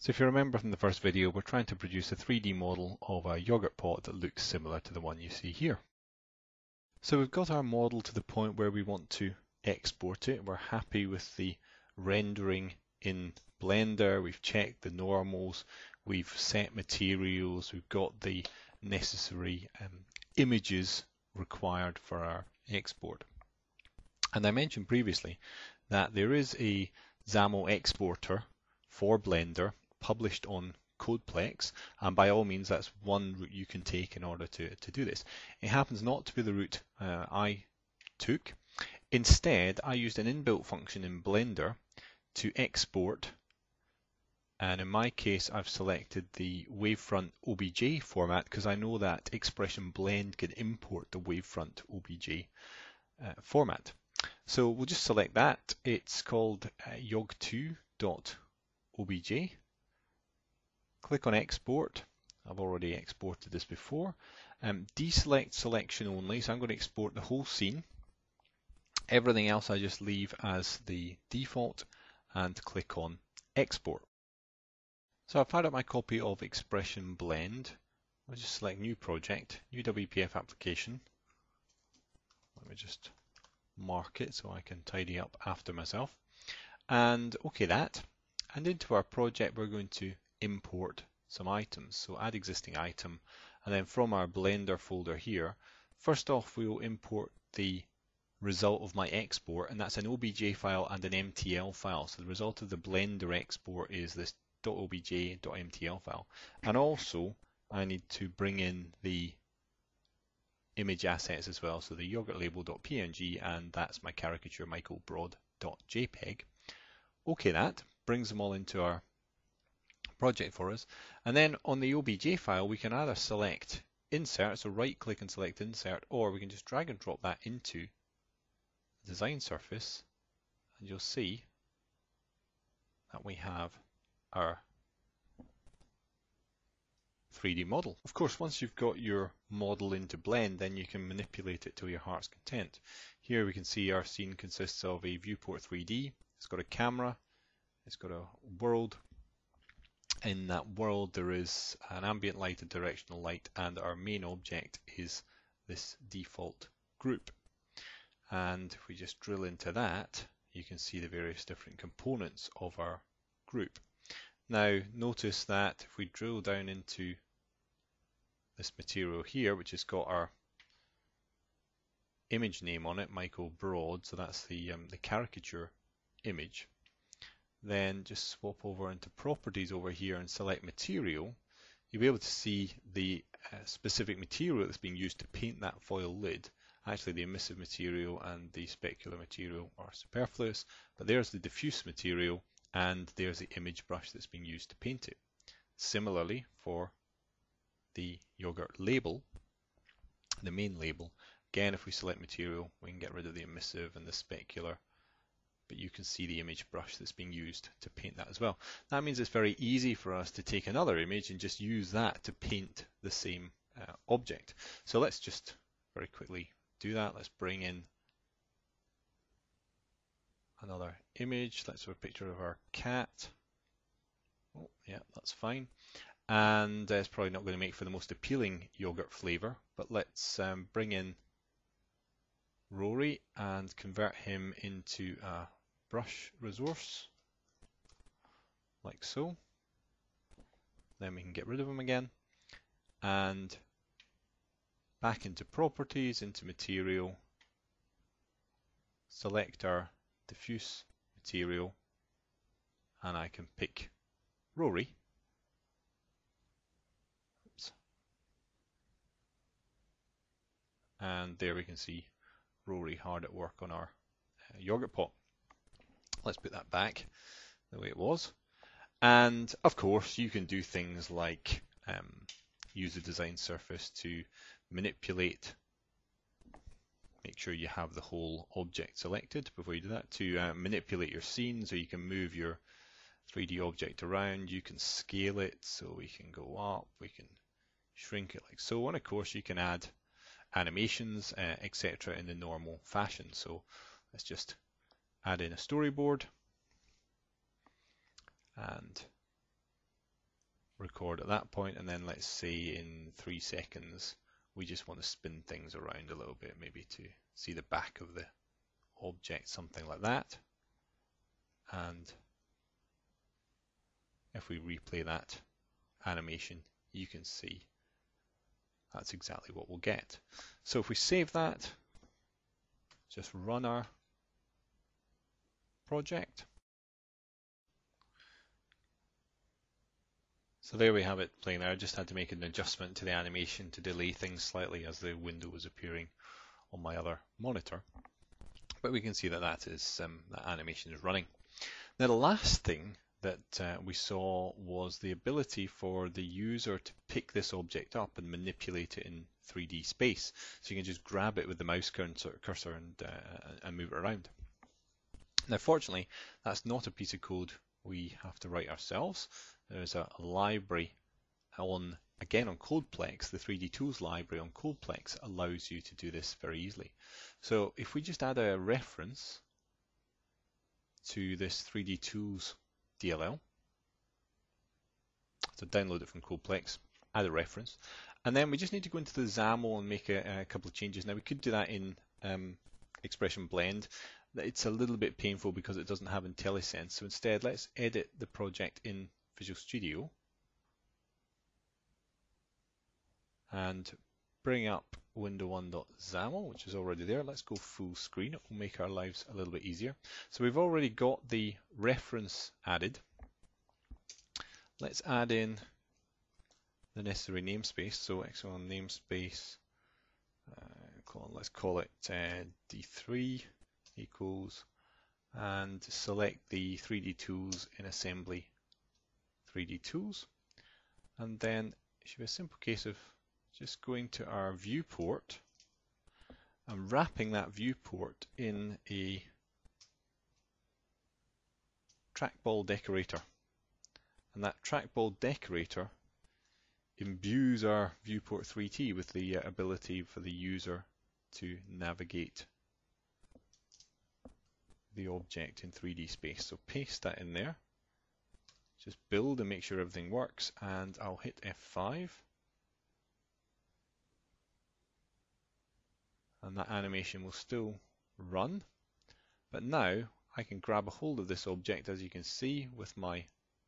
So if you remember from the first video, we're trying to produce a 3D model of a yogurt pot that looks similar to the one you see here. So we've got our model to the point where we want to export it. We're happy with the rendering in Blender. We've checked the normals. We've set materials. We've got the necessary images required for our export. And I mentioned previously that there is a XAML exporter for Blender published on Codeplex, and by all means that's one route you can take in order to do this. It happens not to be the route I took. Instead, I used an inbuilt function in Blender to export, and in my case I've selected the Wavefront OBJ format because I know that Expression Blend can import the Wavefront OBJ format. So we'll just select that. It's called yog2.obj. Click on export. I've already exported this before. Deselect selection only, so I'm going to export the whole scene. Everything else I just leave as the default and click on export. So I've fired up my copy of Expression Blend. I'll just select new project, new WPF application. Let me just mark it so I can tidy up after myself. And OK that. And into our project we're going to import some items. So add existing item, and then from our Blender folder here, first off we will import the result of my export, and that's an OBJ file and an MTL file. So the result of the Blender export is this .obj.mtl file. And also I need to bring in the image assets as well, so the yogurt label.png, and that's my caricature michaelbroad.jpg. OK that, brings them all into our project for us. And then on the OBJ file we can either select insert, so right click and select insert, or we can just drag and drop that into the design surface, and you'll see that we have our 3D model. Of course, once you've got your model into Blend, then you can manipulate it to your heart's content. Here we can see our scene consists of a viewport 3D. It's got a camera, it's got a world. In that world there is an ambient light, a directional light, and our main object is this default group. And if we just drill into that, you can see the various different components of our group. Now notice that if we drill down into this material here, which has got our image name on it, Michael Broad, so that's the caricature image, then just swap over into properties over here and select material, you'll be able to see the specific material that's being used to paint that foil lid. Actually the emissive material and the specular material are superfluous, but there's the diffuse material and there's the image brush that's being used to paint it. Similarly for the yogurt label, the main label, again if we select material we can get rid of the emissive and the specular, but you can see the image brush that's being used to paint that as well. That means it's very easy for us to take another image and just use that to paint the same object. So let's just very quickly do that. Let's bring in another image. Let's have a picture of our cat. Oh, yeah, that's fine. And it's probably not going to make for the most appealing yogurt flavor, but let's bring in Rory and convert him into a brush resource, like so. Then we can get rid of him again, and back into properties, into material, select our diffuse material, and I can pick Rory. Oops. And there we can see Rory hard at work on our yogurt pot. Let's put that back the way it was. And of course you can do things like use the design surface to manipulate, make sure you have the whole object selected before you do that, to manipulate your scene, so you can move your 3D object around, you can scale it, so we can go up, we can shrink it like so, and of course you can add animations, etc. in the normal fashion. So let's just add in a storyboard and record at that point, and then let's say in 3 seconds we just want to spin things around a little bit, maybe to see the back of the object, something like that. And if we replay that animation, you can see that's exactly what we'll get. So if we save that, just run our project. So there we have it playing there. I just had to make an adjustment to the animation to delay things slightly as the window was appearing on my other monitor. But we can see that that animation is running. Now the last thing that we saw was the ability for the user to pick this object up and manipulate it in 3D space. So you can just grab it with the mouse cursor and move it around. Now fortunately, that's not a piece of code we have to write ourselves. There's a library again on CodePlex. The 3D Tools library on CodePlex allows you to do this very easily. So if we just add a reference to this 3D Tools DLL, so download it from CodePlex, add a reference, and then we just need to go into the XAML and make a couple of changes. Now we could do that in Expression Blend. It's a little bit painful because it doesn't have IntelliSense, so instead let's edit the project in Visual Studio and bring up window1.xaml, which is already there. Let's go full screen. It will make our lives a little bit easier. So we've already got the reference added. Let's add in the necessary namespace. So Exxon namespace, let's call it D3 equals, and select the 3D Tools in Assembly 3D Tools. And then it should be a simple case of just going to our viewport and wrapping that viewport in a trackball decorator. And that trackball decorator imbues our viewport 3T with the ability for the user to navigate the object in 3D space. So paste that in there, just build and make sure everything works, and I'll hit F5. And that animation will still run, but now I can grab a hold of this object, as you can see, with my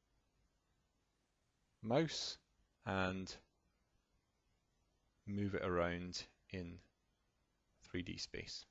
mouse and move it around in 3D space.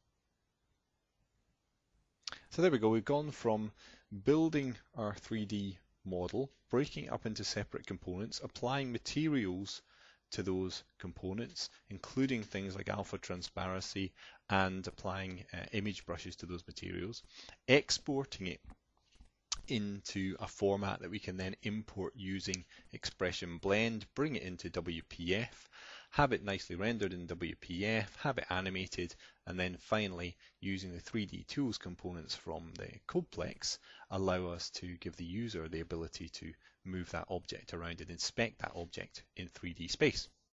So there we go, we've gone from building our 3D model, breaking it up into separate components, applying materials to those components, including things like alpha transparency, and applying image brushes to those materials, exporting it into a format that we can then import using Expression Blend, bring it into WPF, have it nicely rendered in WPF, have it animated, and then finally, using the 3D Tools components from the CodePlex, allow us to give the user the ability to move that object around and inspect that object in 3D space.